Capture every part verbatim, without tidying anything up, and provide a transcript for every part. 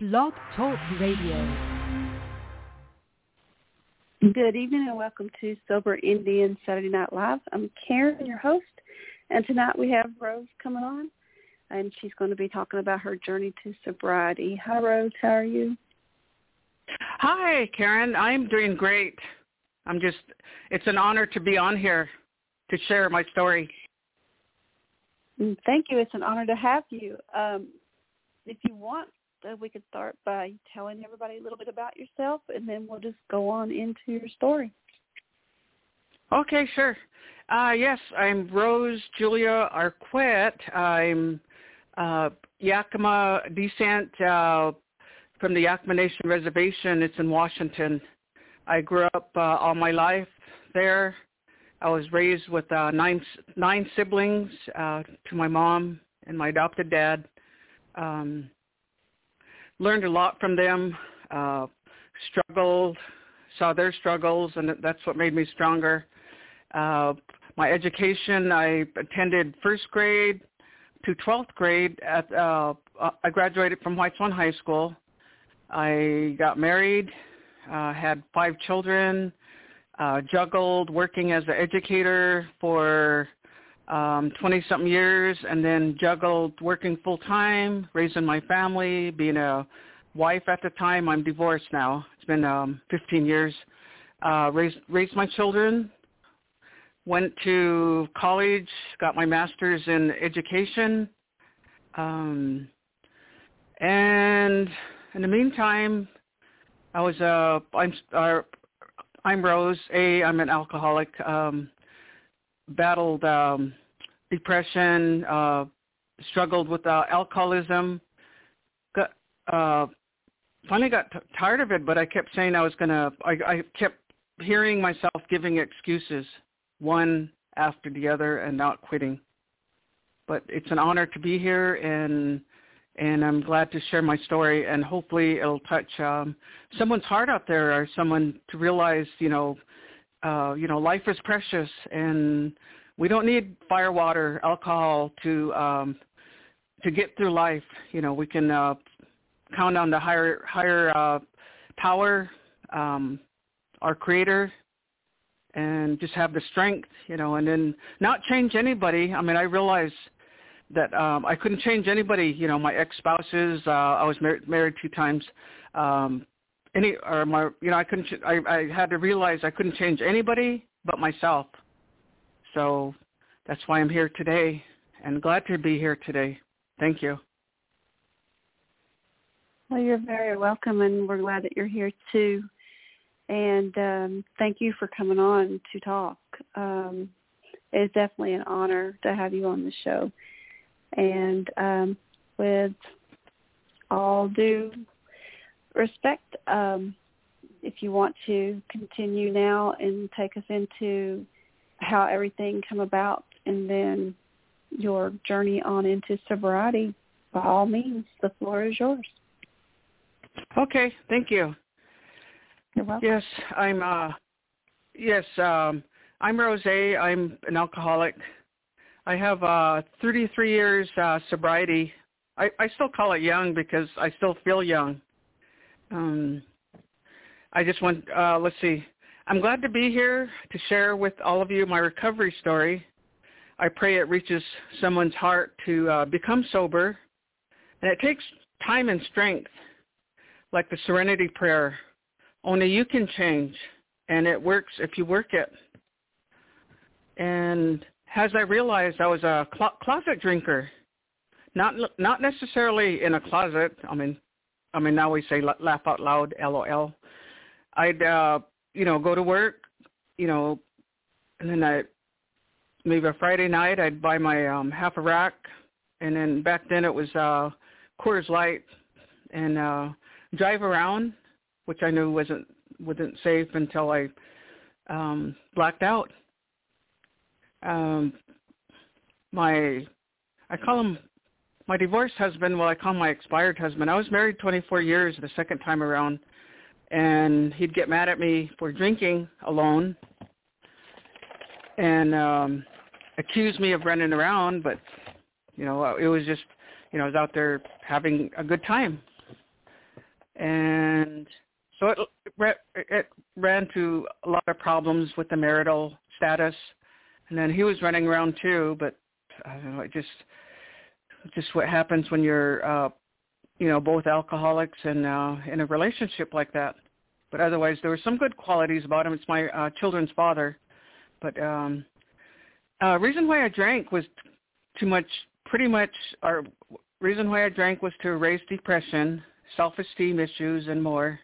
Blog Talk Radio. Good evening and welcome to Sober Indian Saturday Night Live. I'm Karen, your host, and tonight we have Rose coming on, and she's going to be talking about her journey to sobriety. Hi, Rose. How are you? Hi, Karen. I'm doing great. I'm just, it's an honor to be on here to share my story. Thank you. It's an honor to have you. Um, if you want, uh, we could start by telling everybody a little bit about yourself, and then we'll just go on into your story. Okay, sure. Uh, yes, I'm Rose Julia Arquette. I'm uh, Yakima descent uh, from the Yakima Nation Reservation. It's in Washington. I grew up uh, all my life there. I was raised with uh, nine nine siblings uh, to my mom and my adopted dad. Um, learned a lot from them, uh, struggled, saw their struggles, and that's what made me stronger. Uh, my education, I attended first grade to twelfth grade. At uh, I graduated from White Swan High School. I got married, uh, had five children, uh, juggled working as an educator for um, twenty-something years, and then juggled working full-time, raising my family, being a wife at the time. I'm divorced now. It's been um, fifteen years. Uh, raised, raised my children, went to college, got my master's in education, um, and in the meantime, I was uh, I'm uh, I'm Rose. A I'm an alcoholic. Um, battled um, depression, uh, struggled with uh, alcoholism. Got uh, finally got t- tired of it, but I kept saying I was gonna. I, I kept hearing myself giving excuses, one after the other, and not quitting. But it's an honor to be here, and and I'm glad to share my story, and hopefully it'll touch um, someone's heart out there, or someone to realize, you know, uh, you know, life is precious, and we don't need fire, water, alcohol to um, to get through life. You know, we can uh, count on the higher higher uh, power, um, our Creator, and just have the strength, you know, and then not change anybody. I mean, I realize that um, I couldn't change anybody, you know, my ex-spouses, uh, I was mar- married two times, um, any, or my, you know, I couldn't, I, I had to realize I couldn't change anybody but myself. So that's why I'm here today, and glad to be here today. Thank you. Well, you're very welcome, and we're glad that you're here too. And um, thank you for coming on to talk. Um, it's definitely an honor to have you on the show. And um, with all due respect, um, if you want to continue now and take us into how everything came about and then your journey on into sobriety, by all means, the floor is yours. Okay, thank you. You're welcome. Yes, I'm. Uh, yes, um, I'm Rose. I'm an alcoholic. I have uh, thirty-three years uh, sobriety. I, I still call it young because I still feel young. Um, I just want, uh, let's see. I'm glad to be here to share with all of you my recovery story. I pray it reaches someone's heart to uh, become sober. And it takes time and strength, like the Serenity Prayer. Only you can change, and it works if you work it. And as I realized, I was a cl- closet drinker, not not necessarily in a closet. I mean, I mean now we say laugh out loud, L O L. I'd uh, you know go to work, you know, and then I maybe a Friday night I'd buy my um, half a rack, and then back then it was uh, Coors Light, and uh, drive around, which I knew wasn't wasn't safe until I um, blacked out. Um, my, I call him my divorced husband. Well, I call him my expired husband. I was married twenty-four years the second time around, and he'd get mad at me for drinking alone, and um, accuse me of running around. But you know, it was just, you know, I was out there having a good time. And so it, it ran to a lot of problems with the marital status. And then he was running around too, but I don't know, it just, just what happens when you're, uh, you know, both alcoholics and uh, in a relationship like that. But otherwise, there were some good qualities about him. It's my uh, children's father. But um, uh, reason why I drank was too much, pretty much, our reason why I drank was to erase depression, self-esteem issues, and more.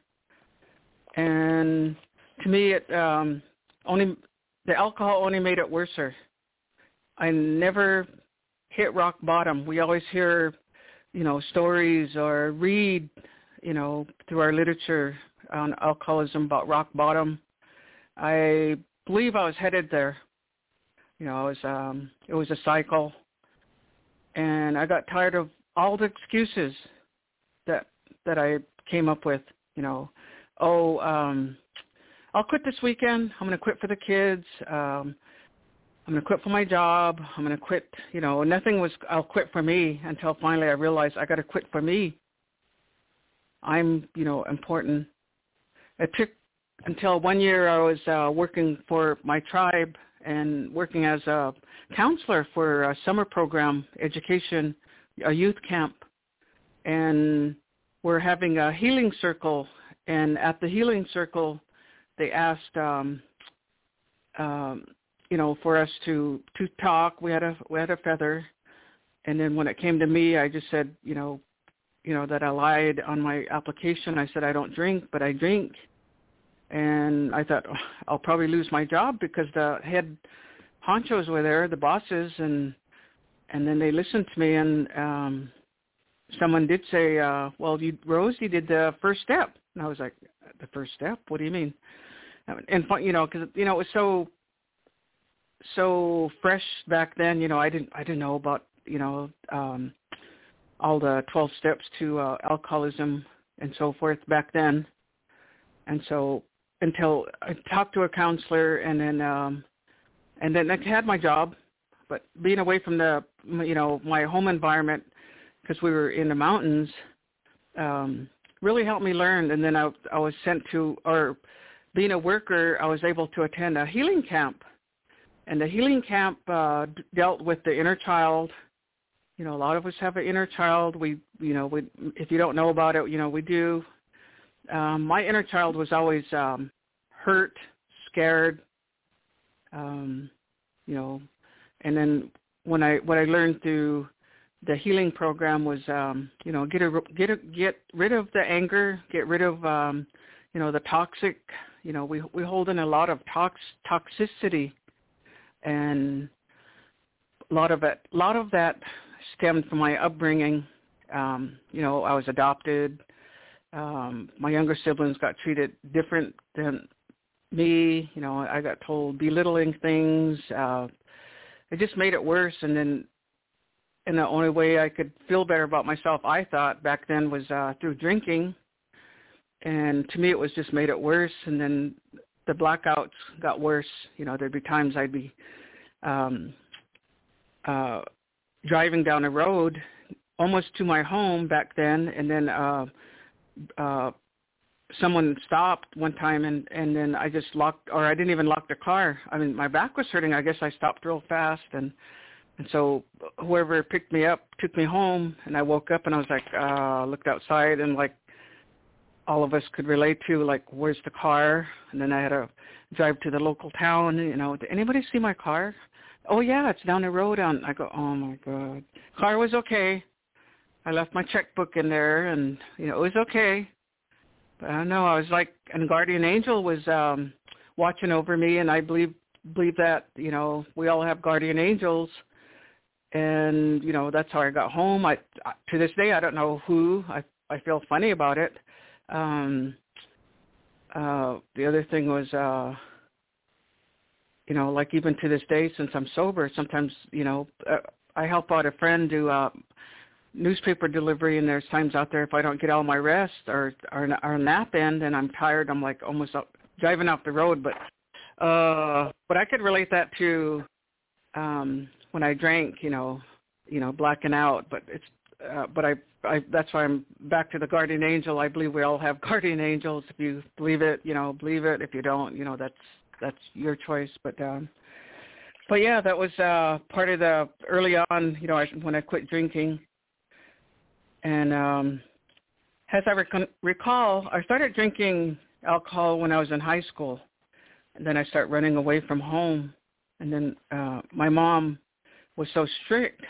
And to me, it um, only the alcohol only made it worse. I never hit rock bottom. We always hear, you know, stories or read, you know, through our literature on alcoholism about rock bottom. I believe I was headed there. You know, it was, um, it was a cycle. And I got tired of all the excuses that that I came up with, you know. Oh, um, I'll quit this weekend. I'm going to quit for the kids. Um, I'm going to quit for my job. I'm going to quit, you know, nothing was, I'll quit for me until finally I realized I got to quit for me. I'm, you know, important. It took until one year I was uh, working for my tribe and working as a counselor for a summer program, education, a youth camp. And we're having a healing circle. And at the healing circle, they asked, um, um, you know, for us to, to talk. We had a we had a feather. And then when it came to me, I just said, you know, you know, that I lied on my application. I said I don't drink, but I drink. And I thought, oh, I'll probably lose my job because the head honchos were there, the bosses, and and then they listened to me. And um, someone did say, uh, well, you, Rose, you did the first step. And I was like, the first step? What do you mean? And, you know, because, you know, it was so, so fresh back then. You know, I didn't, I didn't know about, you know, um, all the twelve steps to uh, alcoholism and so forth back then. And so until I talked to a counselor, and then um, and then I had my job, but being away from the, you know, my home environment, because we were in the mountains, um, really helped me learn. And then I, I was sent to, or being a worker, I was able to attend a healing camp. And the healing camp uh, dealt with the inner child. You know, a lot of us have an inner child. We, you know, we, if you don't know about it, you know, we do. Um, my inner child was always um, hurt, scared, um, you know, and then when I what I learned through the healing program was, um, you know, get a, get a, get rid of the anger, get rid of, um, you know, the toxic. You know, we we hold in a lot of tox toxicity, and a lot of it, a lot of that stemmed from my upbringing. Um, you know, I was adopted. Um, my younger siblings got treated different than me. You know, I got told belittling things. Uh, it just made it worse. And then, and the only way I could feel better about myself, I thought back then, was uh, through drinking. And to me, it was just made it worse. And then the blackouts got worse. You know, there'd be times I'd be um, uh, driving down a road almost to my home back then, and then uh, uh, someone stopped one time, and, and then I just locked, or I didn't even lock the car. I mean, my back was hurting. I guess I stopped real fast, and and so whoever picked me up took me home, and I woke up, and I was like, uh, looked outside, and like all of us could relate to, like, where's the car? And then I had to drive to the local town. You know, did anybody see my car? Oh, yeah, it's down the road. On I go, oh, my God. Car was okay. I left my checkbook in there, and, you know, it was okay. But I don't know. I was like, and guardian angel was um, watching over me, and I believe believe that, you know, we all have guardian angels. And, you know, that's how I got home. I, to this day, I don't know who. I, I feel funny about it. Um, uh, the other thing was, uh, you know, like even to this day, since I'm sober, sometimes, you know, uh, I help out a friend do uh, newspaper delivery, and there's times out there if I don't get all my rest or or, or nap in, and I'm tired, I'm like almost up, driving off the road. But uh, but I could relate that to um, when I drank, you know, you know, blacking out. But it's uh, but I I, that's why I'm back to the guardian angel. I believe we all have guardian angels. If you believe it, you know, believe it. If you don't, you know, that's that's your choice. But um, but yeah, that was uh, part of the early on. You know, I, when I quit drinking, and um, as I rec- recall, I started drinking alcohol when I was in high school, and then I started running away from home, and then uh, my mom was so strict,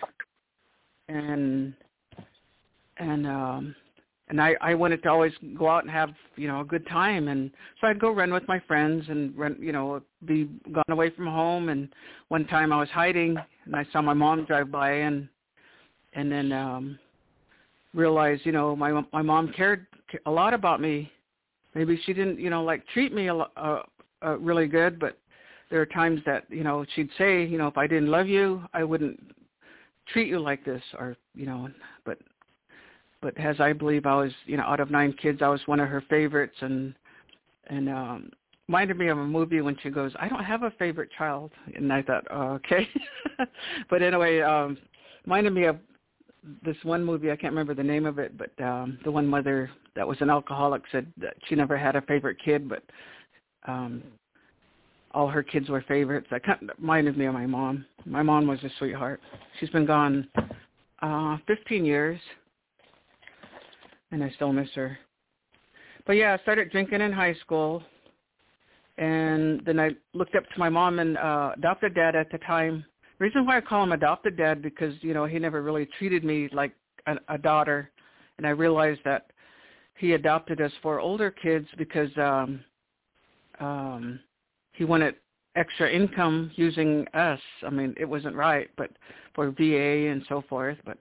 and and um, and I, I wanted to always go out and have, you know, a good time, and so I'd go run with my friends and run, you know, be gone away from home. And one time I was hiding, and I saw my mom drive by, and and then um, realized, you know, my my mom cared a lot about me. Maybe she didn't, you know, like treat me a, uh, uh, really good, but there are times that, you know, she'd say, you know, if I didn't love you, I wouldn't treat you like this, or, you know, but, but as I believe I was, you know, out of nine kids, I was one of her favorites, and, and, um, reminded me of a movie when she goes, I don't have a favorite child. And I thought, oh, okay. But anyway, um, reminded me of this one movie, I can't remember the name of it, but um, the one mother that was an alcoholic said that she never had a favorite kid, but um, all her kids were favorites. That kind of reminded me of my mom. My mom was a sweetheart. She's been gone uh, fifteen years, and I still miss her. But yeah, I started drinking in high school, and then I looked up to my mom and uh, adopted dad at the time. The reason why I call him adopted dad, because, you know, he never really treated me like a, a daughter, and I realized that he adopted us for older kids because um, um, he wanted extra income using us. I mean, it wasn't right, but for V A and so forth. But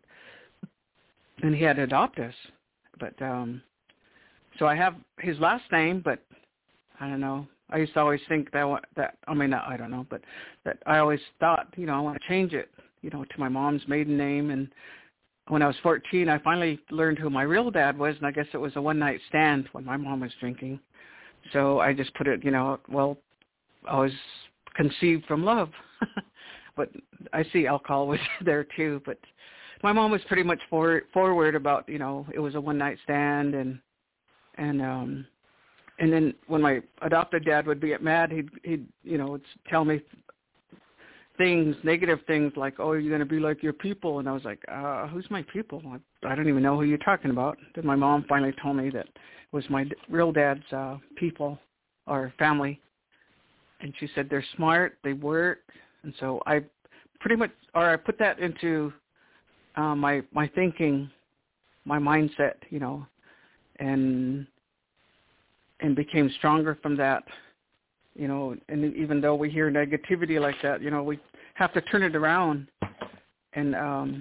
and he had to adopt us. But um, so I have his last name, but I don't know. I used to always think that, that I mean, I don't know, but that I always thought, you know, I want to change it, you know, to my mom's maiden name. And when I was fourteen, I finally learned who my real dad was, and I guess it was a one-night stand when my mom was drinking. So I just put it, you know, well, I was conceived from love. But I see alcohol was there too. But my mom was pretty much forward, forward about, you know, it was a one-night stand, and, and, um, And then when my adopted dad would be mad, he'd, he'd you know, tell me things, negative things like, oh, you're going to be like your people. And I was like, uh, who's my people? I don't even know who you're talking about. Then my mom finally told me that it was my real dad's uh, people or family. And she said they're smart, they work. And so I pretty much, or I put that into uh, my my thinking, my mindset, you know, and... and became stronger from that, you know, and even though we hear negativity like that, you know, we have to turn it around and um,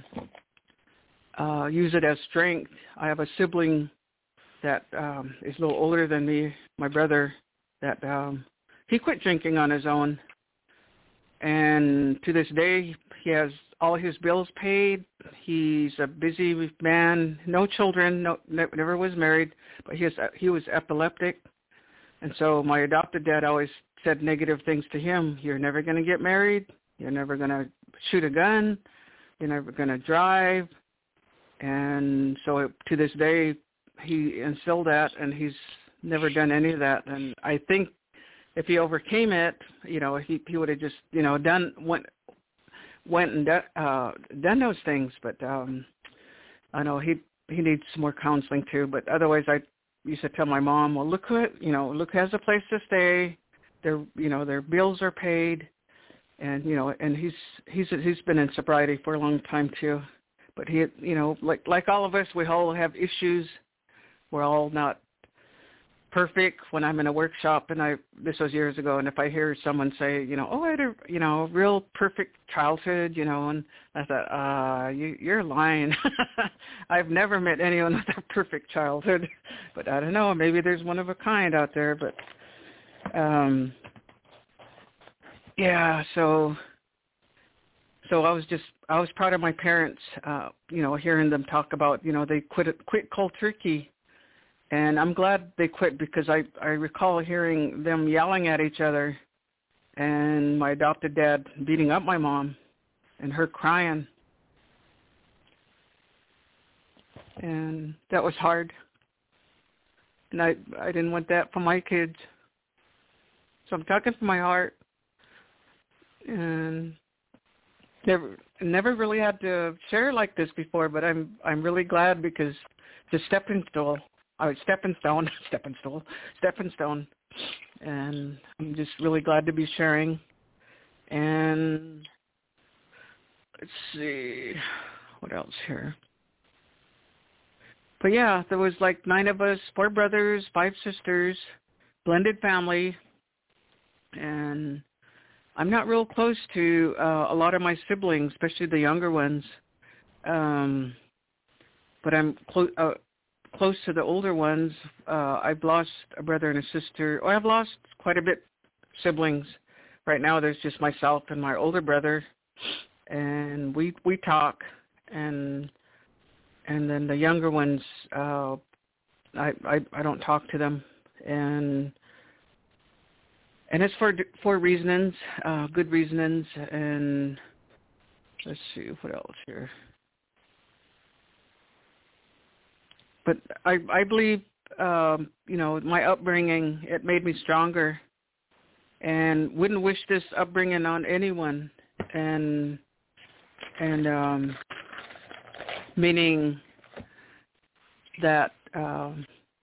uh, use it as strength. I have a sibling that um, is a little older than me, my brother, that um, he quit drinking on his own. And to this day, he has all his bills paid. He's a busy man, no children, no, never was married, but he, is, he was epileptic. And so my adopted dad always said negative things to him. You're never going to get married. You're never going to shoot a gun. You're never going to drive. And so it, to this day, he instilled that, and he's never done any of that. And I think if he overcame it, you know, he, he would have just, you know, done went went and do, uh, done those things. But um, I know he he needs some more counseling too. But otherwise, I used to tell my mom, well, look who, you know, look who has a place to stay. Their, you know, their bills are paid, and you know, and he's he's he's been in sobriety for a long time too. But he, you know, like like all of us, we all have issues. We're all not perfect. When I'm in a workshop, and I this was years ago, and if I hear someone say, you know, oh, I had a you know real perfect childhood, you know, and I thought, uh, you, you're lying. I've never met anyone with a perfect childhood, but I don't know, maybe there's one of a kind out there. But um, yeah, so so I was just I was proud of my parents, uh, you know, hearing them talk about, you know, they quit quit cold turkey. And I'm glad they quit, because I, I recall hearing them yelling at each other, and my adopted dad beating up my mom and her crying. and that was hard. And I I didn't want that for my kids. So I'm talking from my heart, and never never really had to share like this before. But I'm I'm really glad because the stepping stone, uh, stepping stone, stepping stool, stepping stone, and I'm just really glad to be sharing. And let's see what else here. But yeah, there was like nine of us, four brothers, five sisters, blended family. And I'm not real close to uh, a lot of my siblings, especially the younger ones. Um, but I'm clo- uh, close to the older ones. Uh, I've lost a brother and a sister. Oh, I've lost quite a bit siblings. Right now there's just myself and my older brother. And we we talk. And and then the younger ones, uh, I, I I don't talk to them. And... And it's for for reasons, uh, good reasons, and let's see what else here. But I I believe um, you know my upbringing, it made me stronger, and wouldn't wish this upbringing on anyone. And and um, meaning that. Um,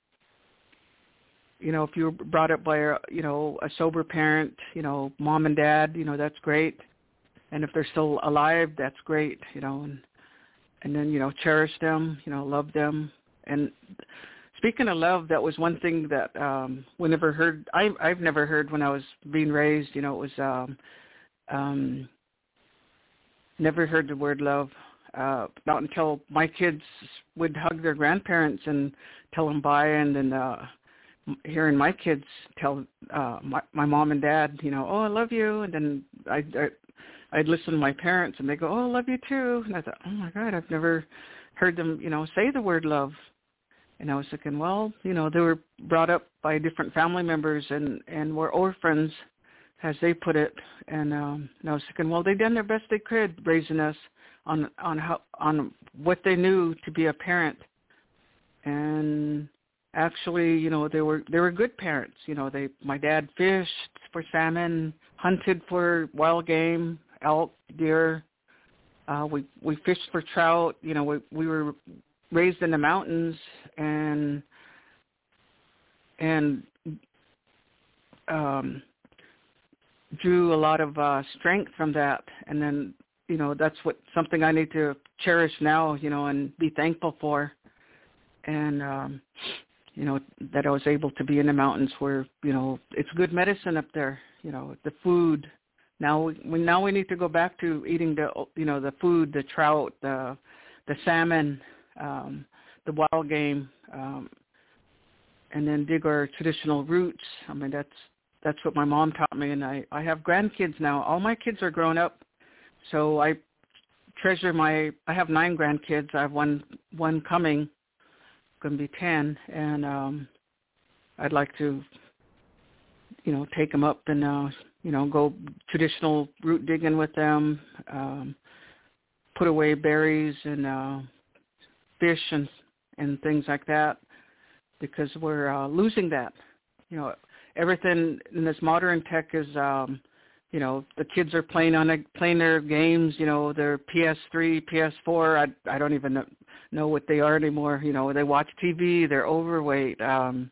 You know, if you were brought up by, a, you know, a sober parent, you know, mom and dad, you know, that's great. And if they're still alive, that's great, you know. And, and then, you know, cherish them, you know, love them. And speaking of love, that was one thing that um, we never heard. I, I've never heard when I was being raised, you know, it was um, um, never heard the word love. Uh, not until my kids would hug their grandparents and tell them bye, and then uh, hearing my kids tell uh, my, my mom and dad, you know, oh, I love you. And then I'd, I'd listen to my parents and they go, oh, I love you too. And I thought, oh my God, I've never heard them, you know, say the word love. And I was thinking, well, you know, they were brought up by different family members and, and were orphans, as they put it. And, um, and I was thinking, well, they done their best they could raising us on, on how, on what they knew to be a parent. And actually, you know, they were they were good parents. You know, they my dad fished for salmon, hunted for wild game, elk, deer. Uh, we we fished for trout. You know, we we were raised in the mountains and and um, drew a lot of uh, strength from that. And then, you know, that's what something I need to cherish now. You know, and be thankful for. And um, you know, that I was able to be in the mountains where, you know, it's good medicine up there, you know, the food. Now we, now we need to go back to eating the, you know, the food, the trout, the the salmon, um, the wild game, um, and then dig our traditional roots. I mean, that's that's what my mom taught me, and I, I have grandkids now. All my kids are grown up, so I treasure my, I have nine grandkids. I have one one coming. Going to be ten, and um, I'd like to, you know, take them up and, uh, you know, go traditional root digging with them, um, put away berries and uh, fish and and things like that, because we're uh, losing that. You know, everything in this modern tech is, um, you know, the kids are playing on a, playing their games. You know, their P S three, P S four. I I don't even know. know what they are anymore. You know, they watch T V, they're overweight. Um,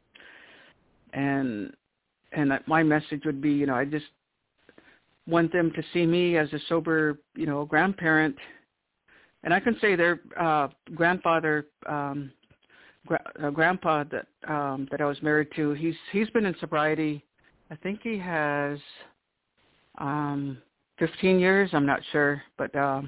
and and my message would be, you know, I just want them to see me as a sober, you know, grandparent. And I can say their uh, grandfather, um, gra- uh, grandpa that um, that I was married to, he's he's been in sobriety. I think he has um, fifteen years. I'm not sure, but um,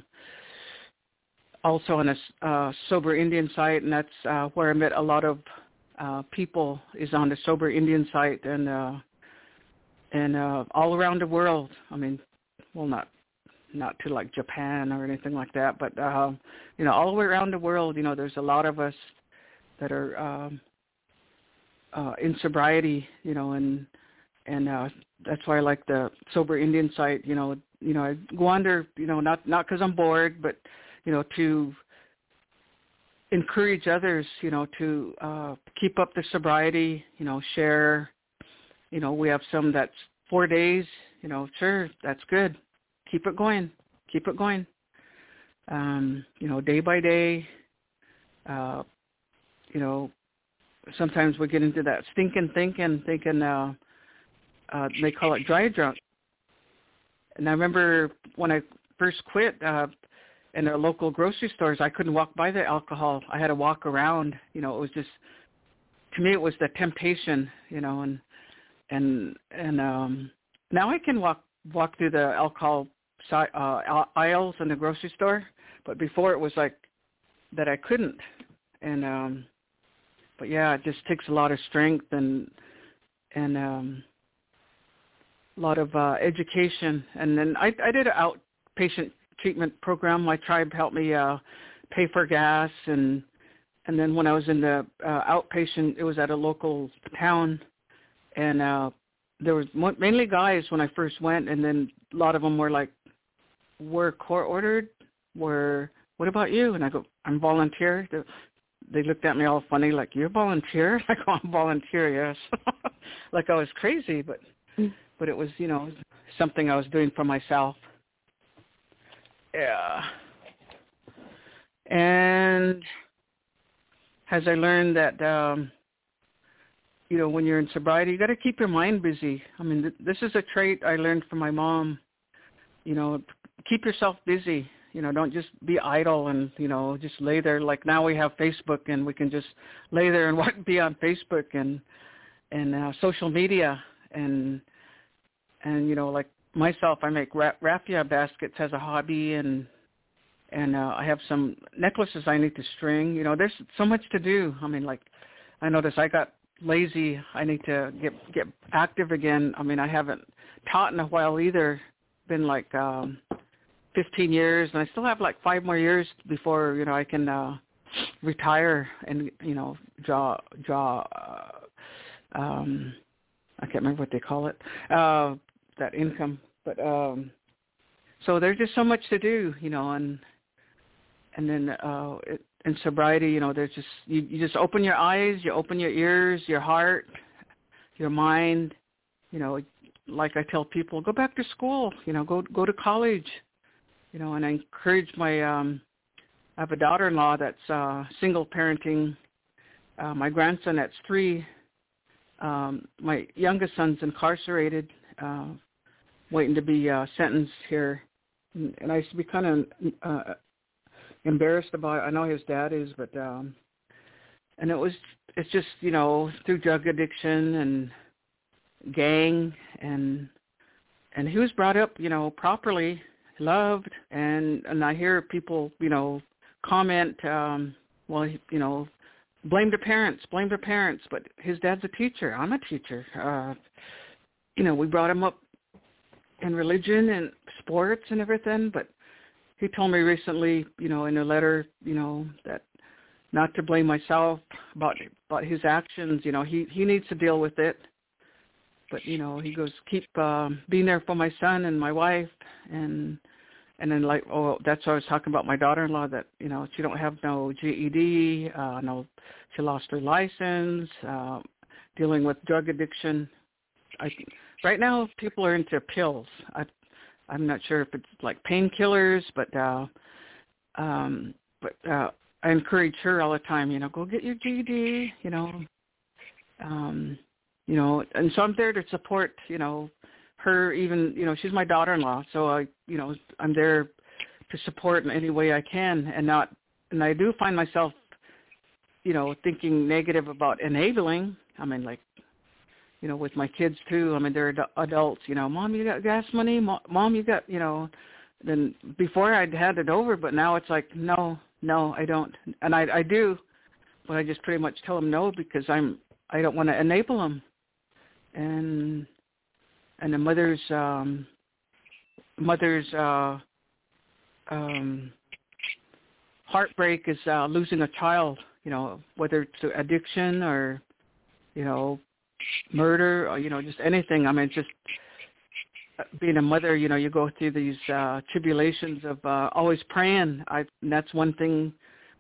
also on a uh, sober Indian site, and that's uh, where I met a lot of uh, people, is on the sober Indian site, and uh, and uh, all around the world. I mean, well, not not to like Japan or anything like that, but uh, you know, all the way around the world. You know, there's a lot of us that are um, uh, in sobriety. You know, and and uh, that's why I like the sober Indian site. You know, you know, I wander. You know, not not because I'm bored, but you know, to encourage others, you know, to uh, keep up the sobriety, you know, share. You know, we have some that's four days, you know, sure, that's good. Keep it going. Keep it going. Um, you know, day by day, uh, you know, sometimes we get into that stinking thinking, thinking, uh, uh, they call it dry drunk. And I remember when I first quit uh, in the local grocery stores, I couldn't walk by the alcohol. I had to walk around. You know, it was just, to me, it was the temptation, you know, and, and, and um, now I can walk, walk through the alcohol uh, aisles in the grocery store. But before it was like that I couldn't. And, um, but yeah, it just takes a lot of strength and, and, um, a lot of uh, education. And then I, I did an outpatient treatment program. My tribe helped me uh, pay for gas. And, and then when I was in the uh, outpatient, it was at a local town. And uh, there was mainly guys when I first went. And then a lot of them were like, we're court ordered. We're, what about you? And I go, I'm volunteer. They looked at me all funny, like, you're volunteer? I go, I'm volunteer, yes. Like I was crazy, but but it was, you know, something I was doing for myself. Yeah. And as I learned that, um, you know, when you're in sobriety, you got to keep your mind busy. I mean, th- this is a trait I learned from my mom. You know, keep yourself busy. You know, don't just be idle and, you know, just lay there. Like now we have Facebook and we can just lay there and be on Facebook and and uh, social media. And, and you know, like myself, I make ra- raffia baskets as a hobby, and and uh, I have some necklaces I need to string. You know, there's so much to do. I mean, like I noticed I got lazy. I need to get get active again. I mean, I haven't taught in a while either. Been like um, fifteen years, and I still have like five more years before, you know, I can uh, retire and, you know, draw, draw, uh, um, I can't remember what they call it, uh, that income. But um, so there's just so much to do, you know, and and then uh, it, in sobriety, you know, there's just, you, you just open your eyes, you open your ears, your heart, your mind, you know, like I tell people, go back to school, you know, go go to college. You know, and I encourage my, um, I have a daughter-in-law that's uh, single parenting, uh, my grandson that's three. Um, my youngest son's incarcerated, uh, waiting to be uh, sentenced here. And, and I used to be kind of uh, embarrassed about it. I know his dad is, but, um, and it was, it's just, you know, through drug addiction and gang, and, and he was brought up, you know, properly, loved, and and I hear people, you know, comment, um, well, you know, blame the parents, blame the parents, but his dad's a teacher. I'm a teacher. Uh, you know, we brought him up in religion and sports and everything, but he told me recently, you know, in a letter, you know, that not to blame myself about about his actions. You know, he he needs to deal with it. But, you know, he goes, keep um, being there for my son and my wife. And and then, like, oh, that's what I was talking about my daughter-in-law, that, you know, she don't have no G E D, uh, no, she lost her license, uh, dealing with drug addiction. I, right now, people are into pills. I, I'm not sure if it's like painkillers, but uh, um, but uh, I encourage her all the time, you know, go get your G E D, you know, um, you know, and so I'm there to support, you know, her, even, you know, she's my daughter-in-law, so I, you know, I'm there to support in any way I can, and not, and I do find myself, you know, thinking negative about enabling. I mean, like, you know, with my kids too. I mean, they're ad- adults, you know, Mom, you got gas money? Mom, you got, you know, then before I'd had it over, but now it's like, no, no, I don't. And I, I do, but I just pretty much tell them no, because I'm, I don't want to enable them. And, and the mother's, um, mother's, uh, um, heartbreak is uh, losing a child, you know, whether it's addiction or, you know, murder or, you know, just anything. I mean, just being a mother, you know, you go through these uh, tribulations of uh, always praying. I, and that's one thing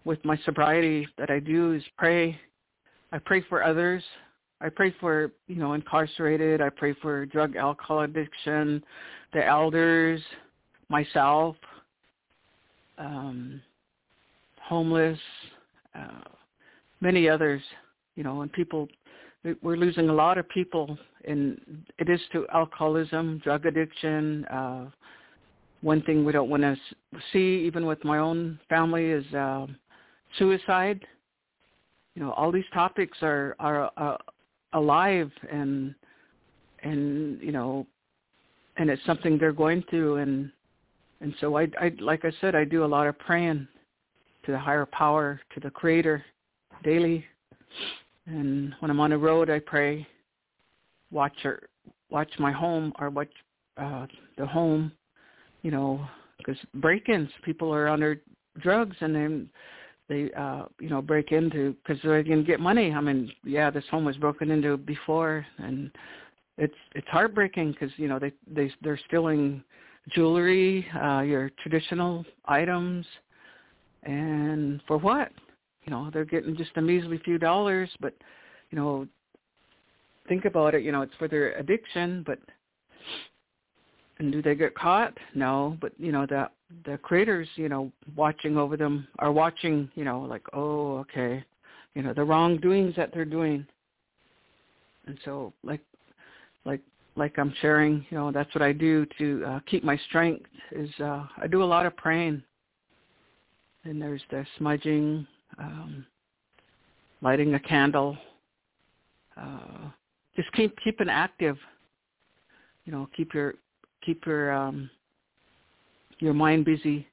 with my sobriety that I do is pray. I pray for others. I pray for, you know, incarcerated. I pray for drug, alcohol addiction, the elders, myself, um, homeless, uh, many others, you know, and people, we're losing a lot of people, and it is to alcoholism, drug addiction. Uh, one thing we don't want to see, even with my own family, is uh, suicide. You know, all these topics are are uh, alive, and and you know, and it's something they're going through, and and so I, I like I said, I do a lot of praying to the higher power, to the Creator, daily. And when I'm on the road, I pray, watch or watch my home, or watch uh, the home, you know, because break-ins, people are under drugs, and then they, uh, you know, break into because they can get money. I mean, yeah, this home was broken into before, and it's it's heartbreaking because, you know, they they they're stealing jewelry, uh, your traditional items, and for what? You know, they're getting just a measly few dollars, but, you know, think about it, you know, it's for their addiction, but, and do they get caught? No, but, you know, the, the creators, you know, watching over them are watching, you know, like, oh, okay, you know, the wrongdoings that they're doing. And so, like, like, like I'm sharing, you know, that's what I do to uh, keep my strength is uh, I do a lot of praying. And there's the smudging, Um, lighting a candle, uh, just keep keeping active. You know, keep your keep your um, your mind busy.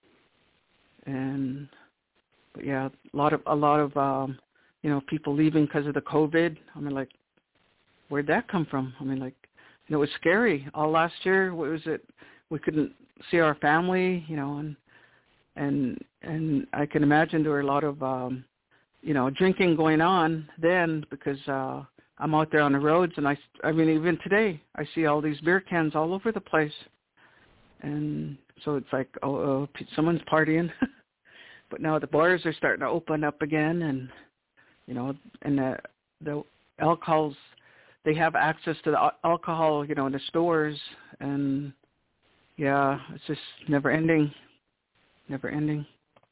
And but yeah, a lot of a lot of um, you know, people leaving because of the COVID. I mean, like, where'd that come from? I mean, like, you know, it was scary. All last year, what was it? We couldn't see our family. You know, and and and I can imagine there were a lot of um, you know, drinking going on then because uh, I'm out there on the roads, and I, I mean, even today, I see all these beer cans all over the place. And so it's like, oh, oh someone's partying. But now the bars are starting to open up again, and, you know, and the, the alcohols, they have access to the alcohol, you know, in the stores. And, yeah, it's just never ending, never ending.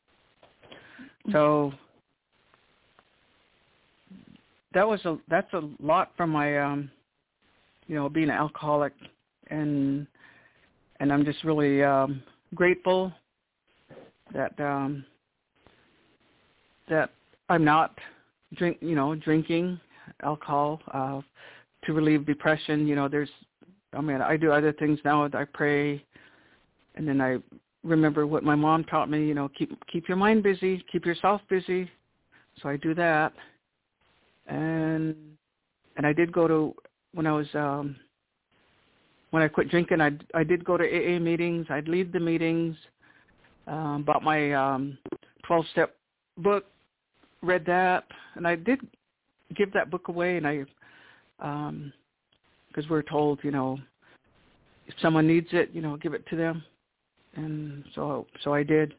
So that was a that's a lot from my um you know, being an alcoholic, and and I'm just really um grateful that um that I'm not drink you know drinking alcohol uh to relieve depression. You know, there's I mean I do other things now. I pray, and then I remember what my mom taught me, you know, keep keep your mind busy, keep yourself busy. So I do that. And and I did go to, when I was, um, when I quit drinking, I, I did go to A A meetings. I'd lead the meetings, um, bought my um, twelve-step book, read that, and I did give that book away. And I, um, because we're told, you know, if someone needs it, you know, give it to them. And so so I did.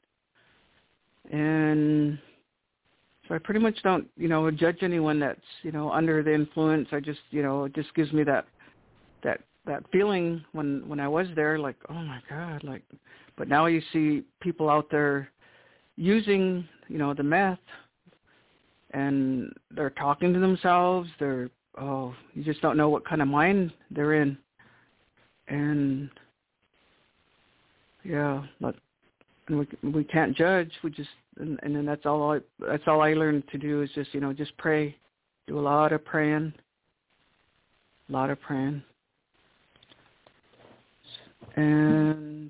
And so I pretty much don't, you know, judge anyone that's, you know, under the influence. I just, you know, it just gives me that that that feeling when, when I was there, like, oh, my God, like, but now you see people out there using, you know, the meth, and they're talking to themselves. They're, oh, you just don't know what kind of mind they're in. And, yeah, but and we we can't judge. We just and, and then that's all I that's all I learned to do is just, you know, just pray, do a lot of praying, a lot of praying, and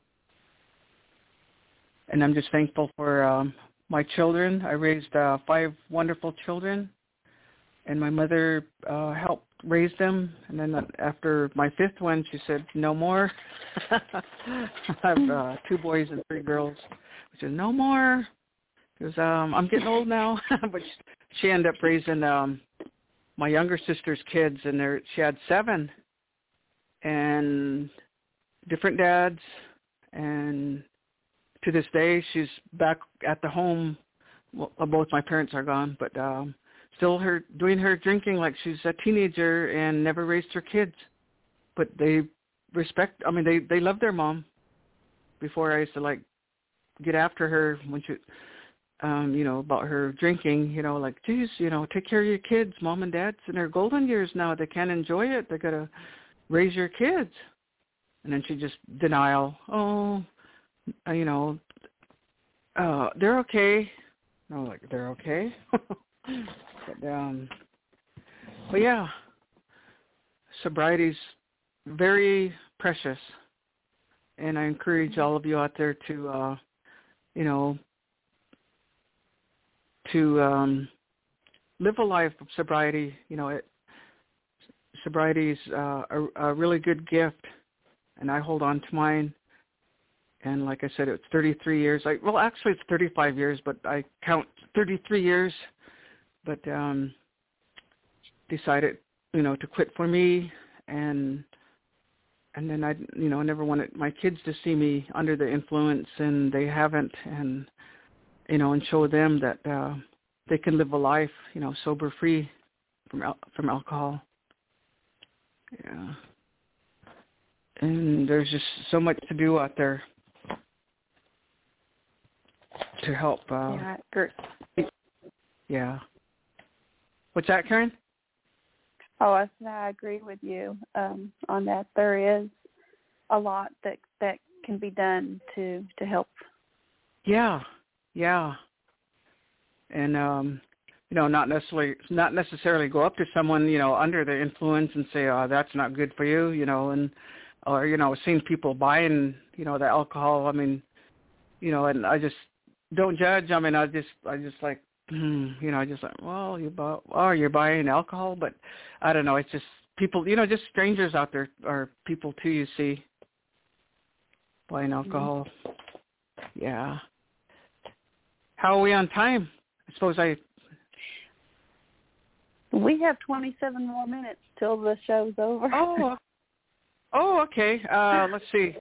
and I'm just thankful for um, my children. I raised uh, five wonderful children, and my mother uh, helped raise them. And then after my fifth one, she said, no more. I have uh, two boys and three girls. She said, no more. Because um, I'm getting old now. But she ended up raising um, my younger sister's kids, and there she had seven, and different dads. And to this day, she's back at the home well, both my parents are gone, but um, still her doing her drinking like she's a teenager and never raised her kids. But they respect, I mean, they, they love their mom. Before I used to, like, get after her when she, um, you know, about her drinking, you know, like, geez, you know, take care of your kids. Mom and Dad's in their golden years now. They can't enjoy it. They got to raise your kids. And then she just denial. Oh, you know, uh, they're okay. No, like, they're okay. but, um, but, yeah, sobriety's very precious. And I encourage all of you out there to, uh, you know, to um, live a life of sobriety. You know, it, sobriety is uh, a, a really good gift, and I hold on to mine. And like I said, it's thirty-three years. I, well, actually, it's thirty-five years, but I count thirty-three years. But um, decided, you know, to quit for me, and and then I, you know, never wanted my kids to see me under the influence, and they haven't, and you know, and show them that uh, they can live a life, you know, sober free from al- from alcohol. Yeah, and there's just so much to do out there to help. Uh, yeah, great. Yeah. What's that, Karen? Oh, I, I agree with you um, on that. There is a lot that that can be done to, to help. Yeah, yeah. And, um, you know, not necessarily not necessarily go up to someone, you know, under the influence and say, oh, that's not good for you, you know, and, or, you know, seeing people buying, you know, the alcohol. I mean, you know, and I just don't judge. I mean, I just, I just like, you know, I just like, well, you bought, oh, you're buying alcohol, but I don't know. It's just people, you know, just strangers out there are people too. You see, buying alcohol. Mm-hmm. Yeah. How are we on time? I suppose I. We have twenty-seven more minutes till the show's over. Oh. Oh, okay. Uh, let's see.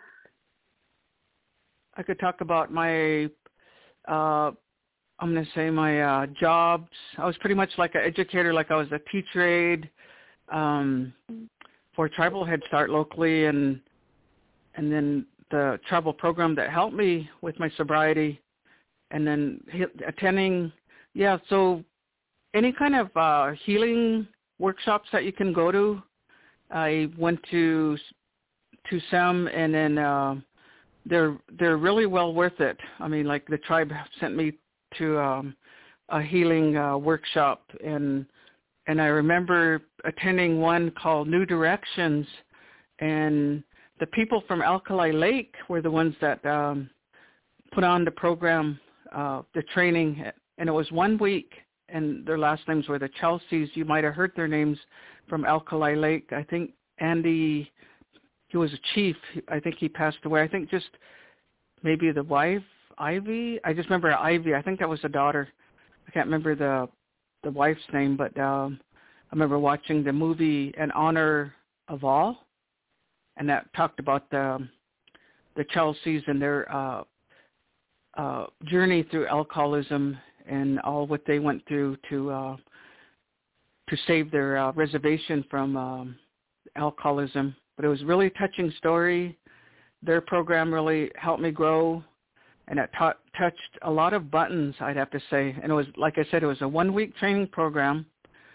I could talk about my. Uh, I'm going to say my uh, jobs. I was pretty much like an educator, like I was a teacher aide um, for Tribal Head Start locally, and and then the tribal program that helped me with my sobriety, and then attending, yeah, so any kind of uh, healing workshops that you can go to. I went to to some, and then uh, they're they're really well worth it. I mean, like the tribe sent me to um, a healing uh, workshop, and and I remember attending one called New Directions, and the people from Alkali Lake were the ones that um, put on the program, uh, the training, and it was one week, and their last names were the Chelseas. You might have heard their names from Alkali Lake. I think Andy, he was a chief. I think he passed away. I think just maybe the wife, Ivy. I just remember Ivy. I think that was the daughter. I can't remember the the wife's name, but um, I remember watching the movie In Honor of All, and that talked about the the Chelseas and their uh, uh, journey through alcoholism and all what they went through to uh, to save their uh, reservation from um, alcoholism. But it was a really touching story. Their program really helped me grow. And it t- touched a lot of buttons, I'd have to say. And it was, like I said, it was a one-week training program.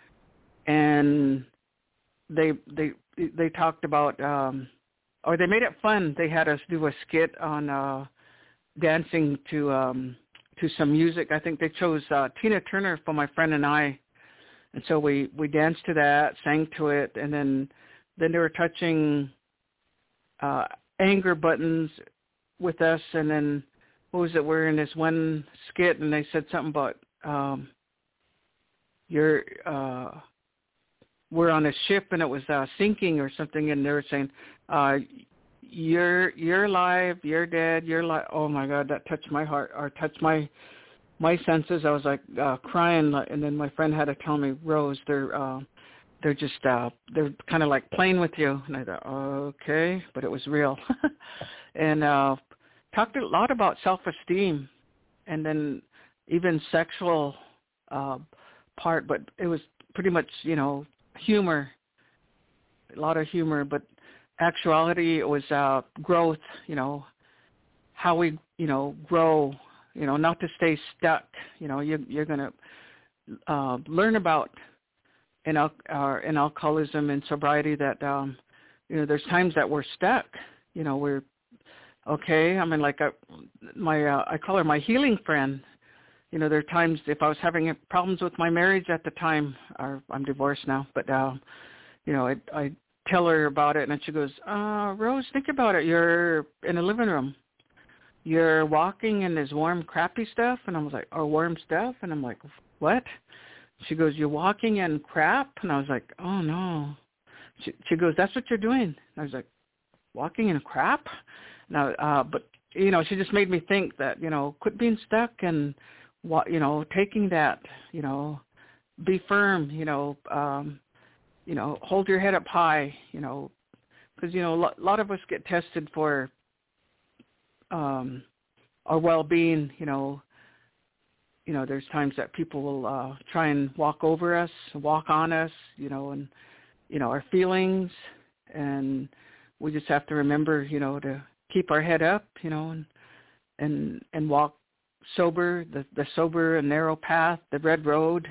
And they they they talked about, um, or they made it fun. They had us do a skit on uh, dancing to um, to some music. I think they chose uh, Tina Turner for my friend and I. And so we, we danced to that, sang to it, and then then they were touching uh, anger buttons with us, and then what was it? We're in this one skit, and they said something about um, you're uh, we're on a ship, and it was uh, sinking or something, and they were saying uh, you're you're alive, you're dead, you're alive. Oh my God, that touched my heart, or touched my my senses. I was like uh, crying, and then my friend had to tell me, Rose, they're uh, they're just uh, they're kind of like playing with you, and I thought, okay, but it was real, and. Uh, Talked a lot about self-esteem, and then, even sexual uh, part, but it was pretty much, you know, humor, a lot of humor, but actuality, it was uh, growth, you know, how we, you know, grow, you know, not to stay stuck. You know, you, you're going to uh, learn about in, al- uh, in alcoholism and sobriety that, um, you know, there's times that we're stuck. You know, we're, okay, I mean, like I, my, uh, I call her my healing friend. You know, there are times if I was having problems with my marriage at the time, or I'm divorced now, but, uh, you know, I, I tell her about it, and then she goes, uh, Rose, think about it. You're in a living room. You're walking in this warm, crappy stuff. And I was like, or warm stuff? And I'm like, what? She goes, you're walking in crap? And I was like, oh, no. She, she goes, that's what you're doing. And I was like, walking in crap? Now, uh, but, you know, she just made me think that, you know, quit being stuck and, you know, taking that, you know, be firm, you know, um, you know, hold your head up high, you know, because, you know, a lot of us get tested for um, our well-being, you know. You know, there's times that people will uh, try and walk over us, walk on us, you know, and, you know, our feelings, and we just have to remember, you know, to keep our head up, you know, and and, and walk sober, the, the sober and narrow path, the red road,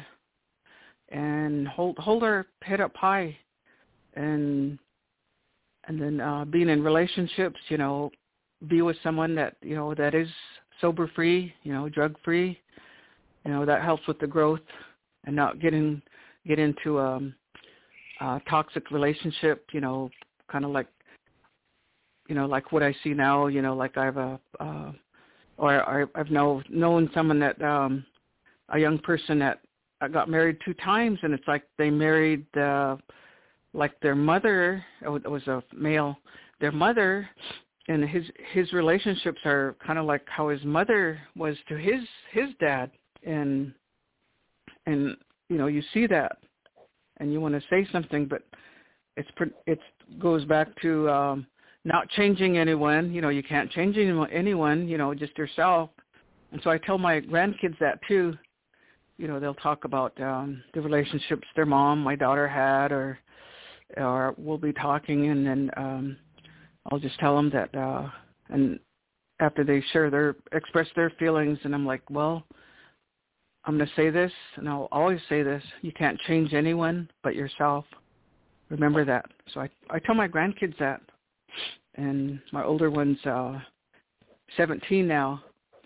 and hold hold our head up high, and and then uh, being in relationships, you know, be with someone that, you know, that is sober free, you know, drug free, you know, that helps with the growth, and not getting get into um, a toxic relationship, you know, kind of like, you know, like what I see now, you know, like I have a, uh, or I've know, known someone that, um, a young person that got married two times, and it's like they married, uh, like their mother, it was a male, their mother, and his, his relationships are kind of like how his mother was to his, his dad. And, and, you know, you see that and you want to say something, but it's, it goes back to, um, not changing anyone. You know, you can't change anyone, you know, just yourself. And so I tell my grandkids that too. You know, they'll talk about um, the relationships their mom, my daughter had, or or we'll be talking, and then um, I'll just tell them that, uh, and after they share their, express their feelings, and I'm like, well, I'm going to say this, and I'll always say this, you can't change anyone but yourself. Remember that. So I, I tell my grandkids that. And my older one's uh, seventeen now,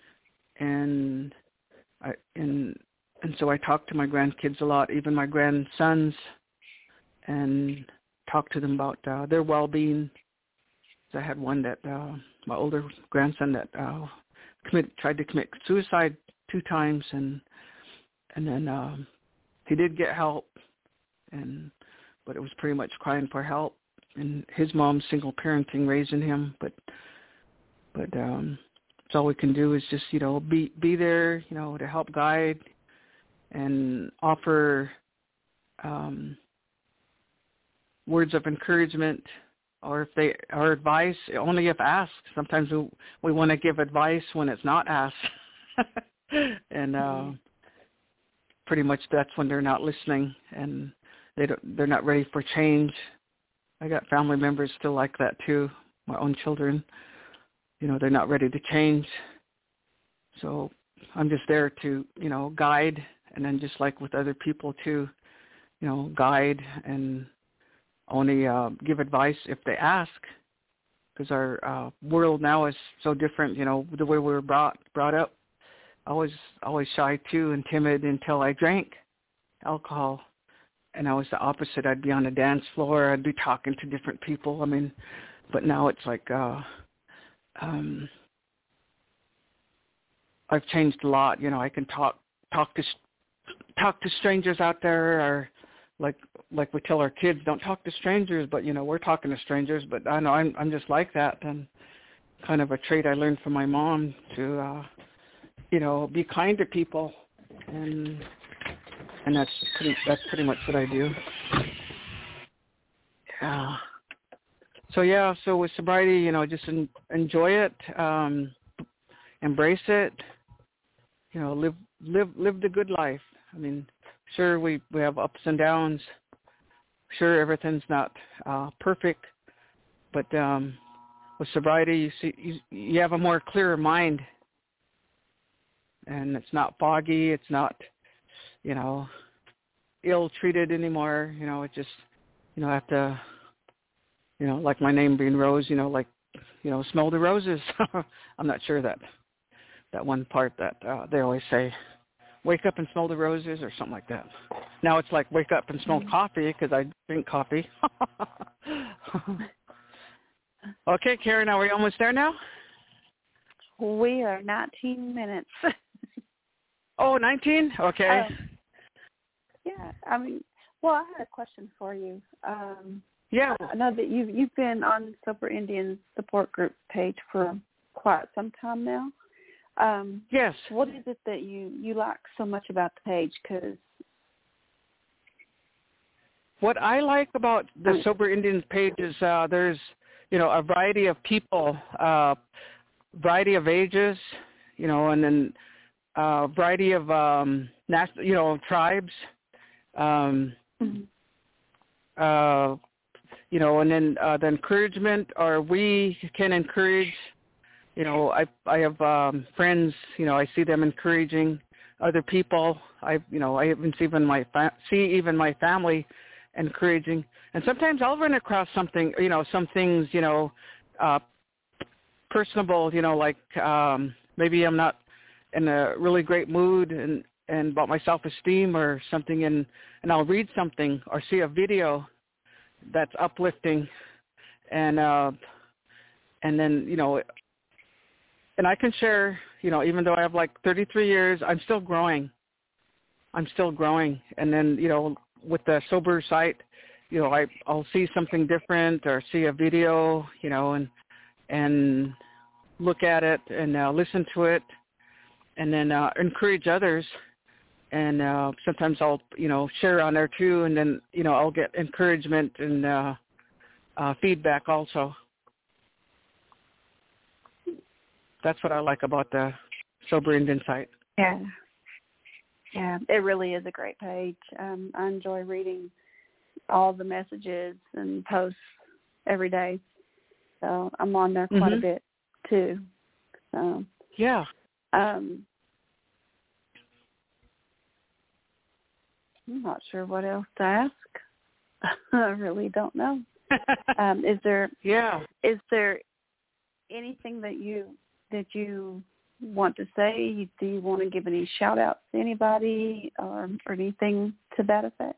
and I and and so I talk to my grandkids a lot, even my grandsons, and talk to them about uh, their well-being. So I had one that uh, my older grandson that uh, commit, tried to commit suicide two times, and and then um, he did get help, and but it was pretty much crying for help. And his mom's single parenting, raising him, but but um, it's all we can do is just, you know, be be there, you know, to help guide and offer um, words of encouragement, or if they or advice, only if asked. Sometimes we we want to give advice when it's not asked, and uh, mm-hmm. pretty much that's when they're not listening and they don't, they're not ready for change. I got family members still like that too, my own children. You know, they're not ready to change. So I'm just there to, you know, guide, and then just like with other people too, you know, guide and only uh, give advice if they ask, because our uh, world now is so different, you know, the way we were brought brought up. I was always shy too and timid until I drank alcohol. And I was the opposite. I'd be on the dance floor. I'd be talking to different people. I mean, but now it's like uh, um, I've changed a lot. You know, I can talk talk to talk to strangers out there, or like like we tell our kids, don't talk to strangers. But you know, we're talking to strangers. But I know I'm I'm just like that, and kind of a trait I learned from my mom to uh, you know, be kind to people, and. And that's pretty, that's pretty much what I do. Yeah. So, yeah, so with sobriety, you know, just en- enjoy it, um, embrace it, you know, live live live the good life. I mean, sure we, we have ups and downs. Sure, everything's not uh, perfect, but um, with sobriety, you see you, you have a more clearer mind, and it's not foggy. It's not, you know, ill-treated anymore. You know, it just, you know, have to, you know, like my name being Rose, you know, like, you know, smell the roses. I'm not sure that that one part that uh, they always say, wake up and smell the roses or something like that. Now it's like wake up and smell mm-hmm. coffee because I drink coffee. Okay, Karen, are we almost there now? We are nineteen minutes. Oh, nineteen? Okay. Um, yeah, I mean, well, I had a question for you. Um, yeah. I know that you've, you've been on Sober Indian support group page for quite some time now. Um, yes. What is it that you, you like so much about the page? Cause what I like about the I mean, Sober Indians page is uh, there's, you know, a variety of people, uh, variety of ages, you know, and then a uh, variety of, um, national, you know, tribes, um, mm-hmm. uh, you know, and then uh, the encouragement, or we can encourage. You know, I I have um, friends. You know, I see them encouraging other people. I you know I even see even my fa- see even my family encouraging. And sometimes I'll run across something. You know, some things. You know, uh, personable. You know, like um, maybe I'm not in a really great mood and and about my self-esteem or something, and and I'll read something or see a video that's uplifting, and uh, and then you know. And I can share, you know, even though I have like thirty-three years, I'm still growing. I'm still growing. And then, you know, with the sober site, you know, I, I'll see something different or see a video, you know, and and look at it and uh, listen to it and then uh, encourage others. And uh, sometimes I'll, you know, share on there too. And then, you know, I'll get encouragement and uh, uh, feedback also. That's what I like about the Sober Indian site. Yeah. Yeah, it really is a great page. Um, I enjoy reading all the messages and posts every day. So I'm on there quite mm-hmm. a bit too. So yeah. Um, I'm not sure what else to ask. I really don't know. um, is there? Yeah. Is there anything that you that you want to say? Do you want to give any shout outs to anybody or, or anything to that effect?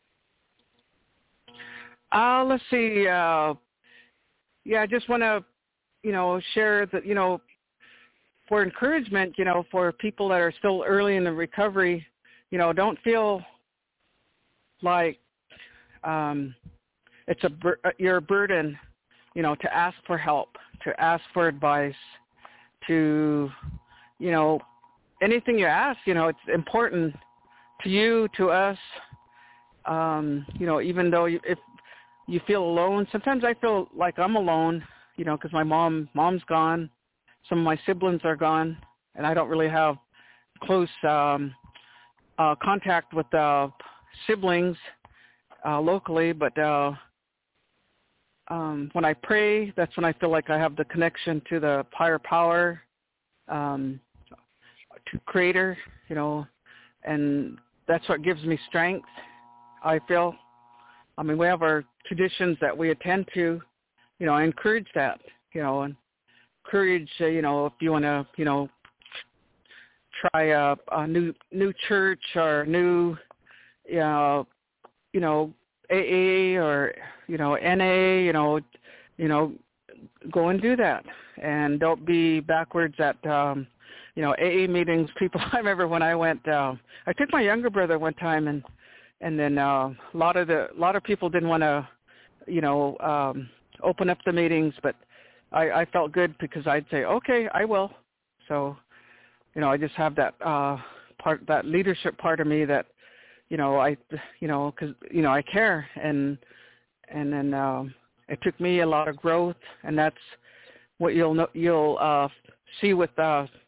Uh, let's see. Uh, yeah, I just want to, you know, share that, you know, for encouragement, you know, for people that are still early in the recovery, you know, don't feel like um, it's a bur- your burden, you know, to ask for help, to ask for advice, to, you know, anything you ask, you know, it's important to you, to us, um, you know, even though you, if you feel alone, sometimes I feel like I'm alone, you know, because my mom, mom's gone, some of my siblings are gone, and I don't really have close um, uh, contact with uh, siblings uh, locally, but uh, Um, when I pray, that's when I feel like I have the connection to the higher power, um, to Creator, you know, and that's what gives me strength, I feel. I mean, we have our traditions that we attend to, you know, I encourage that, you know, and encourage, uh, you know, if you want to, you know, try a, a new new church or new, you know, you know, A A or, you know, N A, you know, you know, go and do that. And don't be backwards at, um, you know, A A meetings. People, I remember when I went, uh, I took my younger brother one time, and and then uh, a lot of the, a lot of people didn't want to, you know, um, open up the meetings, but I, I felt good because I'd say, okay, I will. So, you know, I just have that uh, part, that leadership part of me that, you know, I, you know, because, you know, I care, and and then um, it took me a lot of growth, and that's what you'll know, you'll uh, see with uh,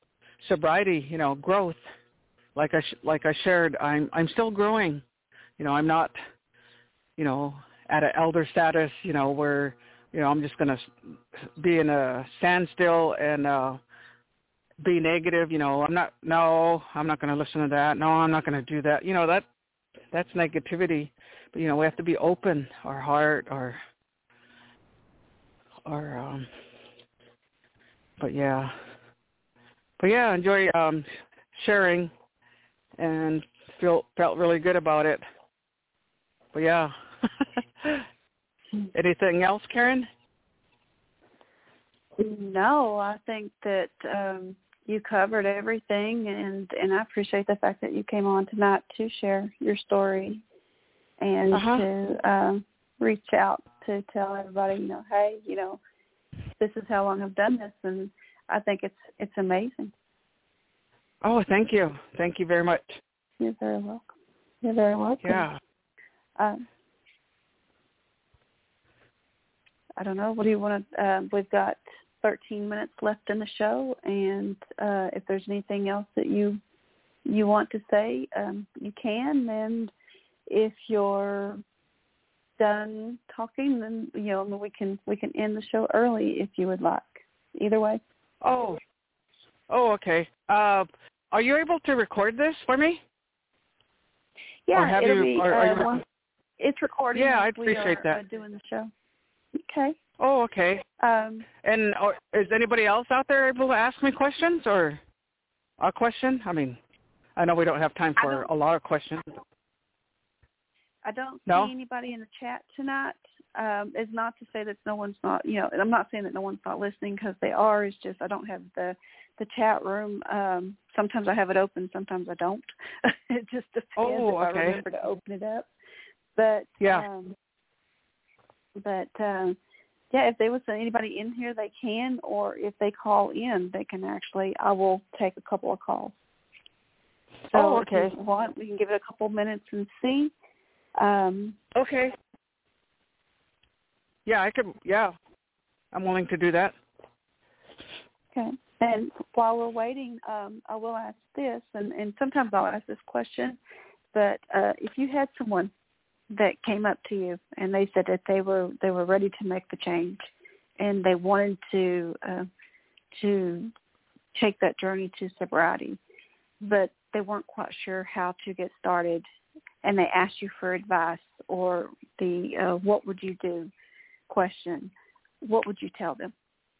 sobriety, you know, growth. Like I sh- like I shared, I'm I'm still growing. You know, I'm not, you know, at an elder status, you know, where, you know, I'm just going to be in a standstill and uh, be negative. You know, I'm not, no, I'm not going to listen to that. No, I'm not going to do that. You know, that that's negativity. But, you know, we have to be open, our heart, our, our, um, but yeah. But yeah, enjoy um, sharing and feel felt really good about it. But yeah. Anything else, Karen? No, I think that um, you covered everything, and, and I appreciate the fact that you came on tonight to share your story and uh-huh. to um, reach out to tell everybody, you know, hey, you know, this is how long I've done this, and I think it's it's amazing. Oh, thank you. Thank you very much. You're very welcome. You're very welcome. Yeah. Um, I don't know. What do you want to? Uh, we've got thirteen minutes left in the show, and uh, if there's anything else that you you want to say, um, you can. And if you're done talking, then you know we can we can end the show early if you would like. Either way. Oh. Oh, okay. Uh, are you able to record this for me? Yeah, or have it'll you, be. or, Uh, you, well, it's recording. Yeah, I as appreciate we are, that. Uh, doing the show. Okay. Oh, okay. Um, and or, is anybody else out there able to ask me questions or a question? I mean, I know we don't have time for a lot of questions. I don't no? see anybody in the chat tonight. Um, it's not to say that no one's not, you know, I'm not saying that no one's not listening because they are. It's just I don't have the, the chat room. Um, sometimes I have it open, sometimes I don't. It just depends oh, if okay. I remember to open it up. But, yeah. um, but um, yeah, if there was anybody in here, they can, or if they call in, they can actually, I will take a couple of calls. So oh, okay. if you want, we can give it a couple minutes and see. Um, okay. Yeah, I could, yeah. I'm willing to do that. Okay. And while we're waiting, um, I will ask this, and, and sometimes I'll ask this question, but uh, if you had someone that came up to you and they said that they were they were ready to make the change and they wanted to uh, to take that journey to sobriety, but they weren't quite sure how to get started, and they asked you for advice or the uh, what would you do question, what would you tell them?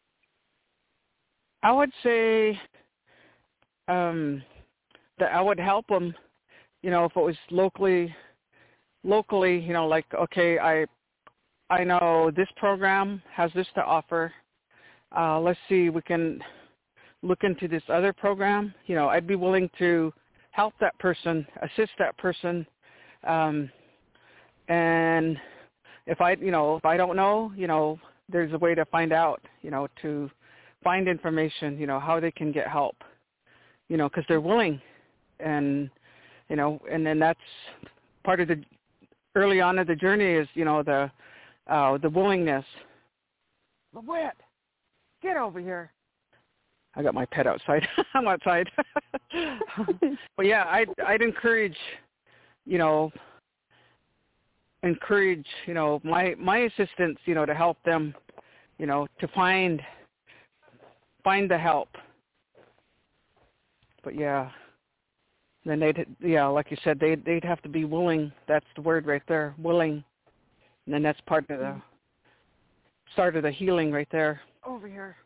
I would say um, that I would help them, you know, if it was locally, locally, you know, like, okay, I I know this program has this to offer. Uh, let's see, we can look into this other program. You know, I'd be willing to help that person, assist that person. Um, and if I, you know, if I don't know, you know, there's a way to find out, you know, to find information, you know, how they can get help, you know, because they're willing. And, you know, and then that's part of the early on of the journey is, you know, the uh, the willingness. LeWitt, get over here. I got my pet outside. I'm outside. But yeah, I'd, I'd encourage, you know, encourage, you know, my, my assistants, you know, to help them, you know, to find, find the help. But yeah, then they'd, yeah, like you said, they'd, they'd have to be willing. That's the word right there, willing. And then that's part of the start of the healing right there. Over here.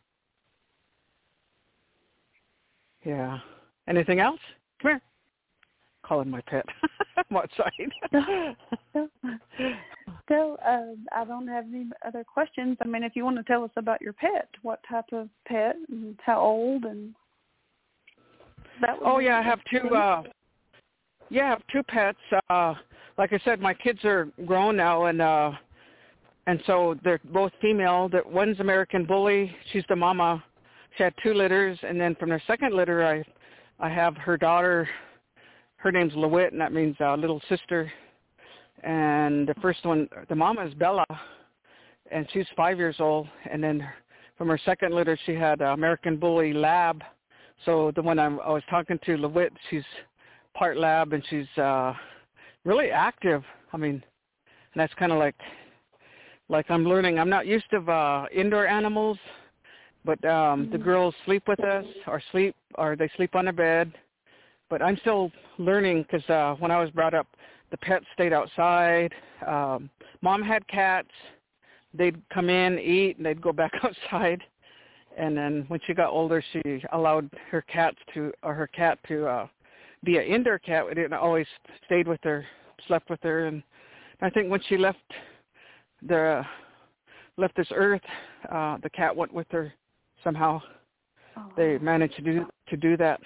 Yeah. Anything else? Come here. Calling my pet. I'm outside. no, no. So um, I don't have any other questions. I mean, if you want to tell us about your pet, what type of pet and how old and that would Oh, be yeah, I have two, uh, yeah, I have two pets. Uh, like I said, my kids are grown now, and uh, and so they're both female. That one's American Bully. She's the mama. She had two litters, and then from their second litter, I I have her daughter. Her name's LeWitt, and that means uh, little sister. And the first one, the mama is Bella, and she's five years old. And then from her second litter, she had uh, American Bully Lab. So the one I'm, I was talking to, LeWitt, she's part lab, and she's uh, really active. I mean, and that's kind of like, like I'm learning. I'm not used to uh, indoor animals, but um, mm-hmm. the girls sleep with us, or sleep, or they sleep on the bed. But I'm still learning because uh, when I was brought up, the pets stayed outside. Um, Mom had cats. They'd come in, eat, and they'd go back outside. And then when she got older, she allowed her cats to, or her cat to uh, be an indoor cat. It didn't always stayed with her, slept with her. And I think when she left the left this earth, uh, the cat went with her somehow. Oh. They managed to do to do that.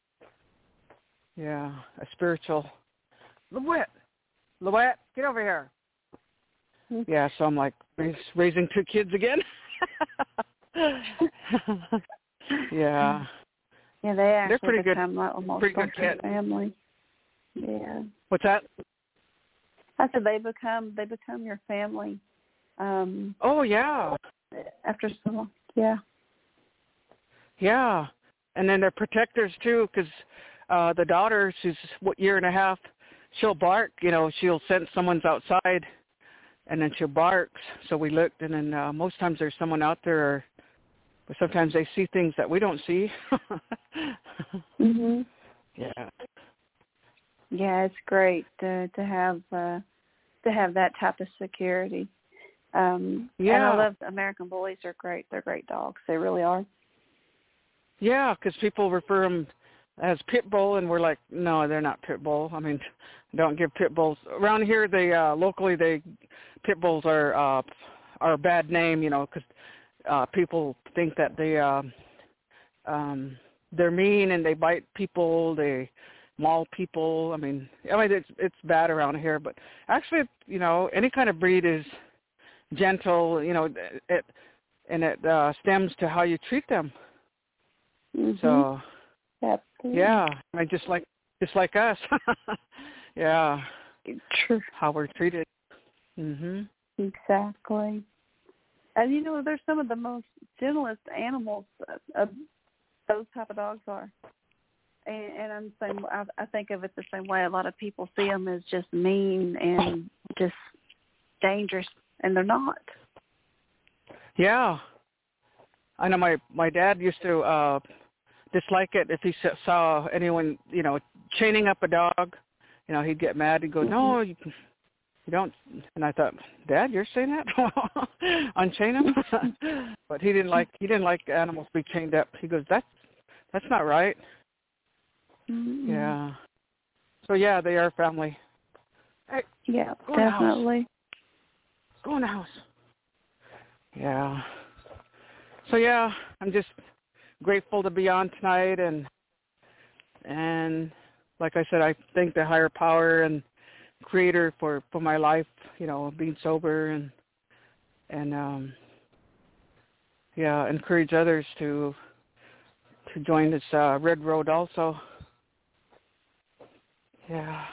Yeah, a spiritual. LeWitt, LeWitt, get over here. Mm-hmm. Yeah, so I'm like raising two kids again. yeah. Yeah, they actually They're pretty become good, like almost pretty like good a family. Yeah. What's that? I said they become they become your family. Um, oh yeah. After so long, yeah. Yeah, and then they're protectors too, because uh, the daughter, she's what year and a half, she'll bark. You know, she'll sense someone's outside, and then she'll bark. So we looked, and then uh, most times there's someone out there, or, but sometimes they see things that we don't see. mhm. Yeah. Yeah, it's great to to have uh, to have that type of security. Um, yeah. And I love American Bullies. Are great. They're great dogs. They really are. Yeah, because people refer them as pit bull, and we're like, no, they're not pit bull. I mean, don't give pit bulls around here. They uh, locally, they pit bulls are uh, are a bad name, you know, because uh, people think that they uh, um, they're mean and they bite people. They maul people. I mean, I mean it's it's bad around here, but actually, you know, any kind of breed is gentle. You know, it and it uh, stems to how you treat them. Mm-hmm. So, Absolutely. yeah, I mean, just like just like us, yeah. True. How we're treated. Mhm. Exactly. And you know, they're some of the most gentlest animals. Uh, uh, those type of dogs are. And, and I'm the same. I, I think of it the same way. A lot of people see them as just mean and just dangerous, and they're not. Yeah. I know my my dad used to uh dislike it if he saw anyone, you know, chaining up a dog. You know, he'd get mad. He'd go, no, you, you don't. And I thought, Dad, you're saying that? Unchain him? But he didn't like he didn't like animals be chained up. He goes, that's that's not right. Mm-hmm. Yeah. So yeah, they are family. Hey, yeah, go definitely. In the house. Go in the house. Yeah. So yeah, I'm just grateful to be on tonight, and and like I said, I thank the higher power and creator for, for my life, you know, being sober, and and um yeah, encourage others to to join this uh, Red Road also. Yeah.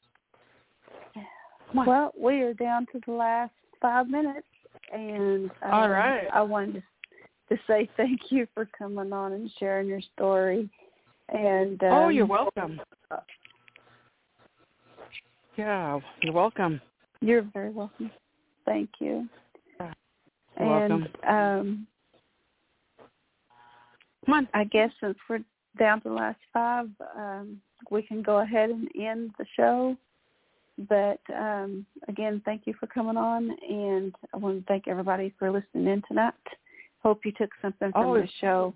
Well, we are down to the last five minutes, and um, all right. I wanted to to say thank you for coming on and sharing your story. And um, oh, you're welcome. Yeah, you're welcome. You're very welcome. Thank you. You're and, welcome. Um, Come on. I guess since we're down to the last five, um, we can go ahead and end the show. But, um, again, thank you for coming on, and I want to thank everybody for listening in tonight. Hope you took something from oh, the show.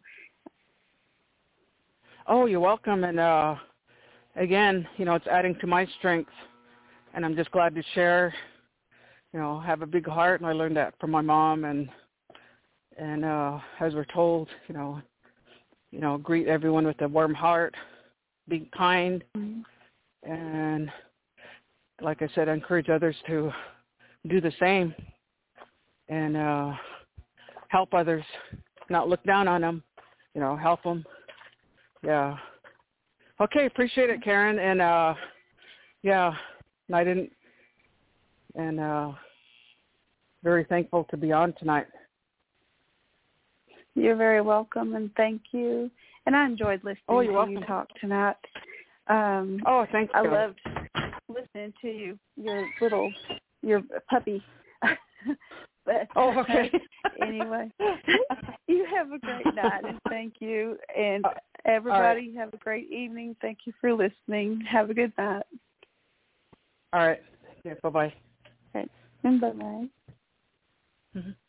Oh, you're welcome. And, uh, again, you know, it's adding to my strength, and I'm just glad to share, you know, have a big heart, and I learned that from my mom, and, and uh, as we're told, you know, you know, greet everyone with a warm heart, be kind, mm-hmm. and like I said, I encourage others to do the same and uh, help others, not look down on them, you know, help them. Yeah. Okay, appreciate it, Karen. And, uh, yeah, and I didn't, and uh, very thankful to be on tonight. You're very welcome, and thank you. And I enjoyed listening oh, you're to welcome. you talk tonight. Um, oh, thank you. I loved listening to you, your little, your puppy. But oh, okay. anyway, you have a great night, and thank you. And everybody right. have a great evening. Thank you for listening. Have a good night. All right. Yeah, bye-bye. Okay. And bye-bye. Mm-hmm.